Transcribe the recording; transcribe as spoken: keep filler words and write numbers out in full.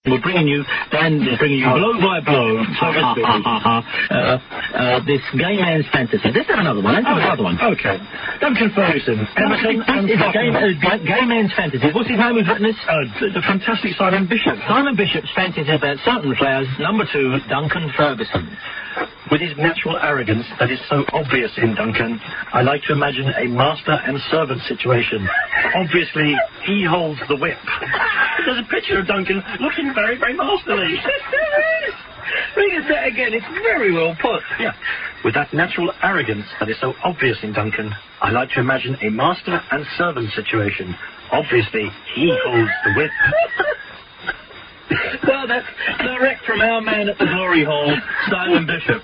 We're bringing you, Dan is bringing you blow by blow, so to speak, uh, uh, this gay man's fantasy. Let's have another one. Let's have oh, another one. Okay. Duncan Ferguson. Emerson and It's a gay, uh, gay man's fantasy. What's his name who's written this? Uh, the, the fantastic Simon Bishop. Simon Bishop's fantasy about certain players. Number two, Duncan Ferguson. With his natural arrogance that is so obvious in Duncan, I like to imagine a master and servant situation. Obviously, he holds the whip. There's a picture of Duncan looking very, very masterly. Read that again, it's very well put. Yeah. With that natural arrogance that is so obvious in Duncan, I like to imagine a master and servant situation. Obviously, he holds the whip. Well, that's direct from our man at the Glory Hall, Simon Bishop.